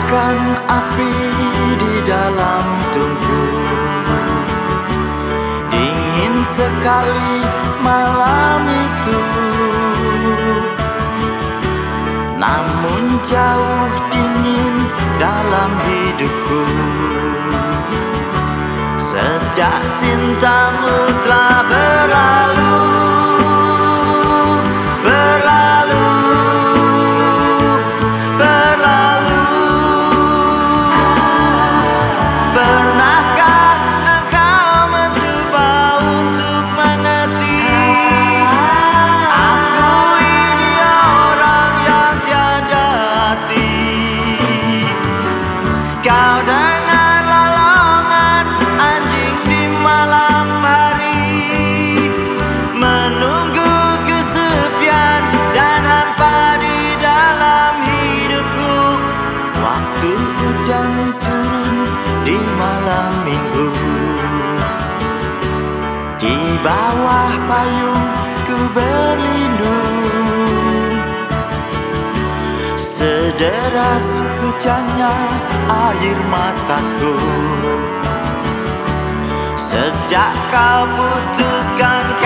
bagaikan api di dalam tungku. Dingin sekali malam itu, namun jauh dingin dalam hidupku. Sejak cintamu telah berlalu, berlalu, berlalu. Pernahkah engkau mencoba untuk mengerti? Aku ini orang yang tiada hati. Kau dengan lalongan anjing di malam hari, menunggu kesepian dan hampa di dalam hidupku. Waktu hujan turun di malam minggu, di bawah payung ku berlindung. Sederas hujannya air mataku. Sejak kau putuskan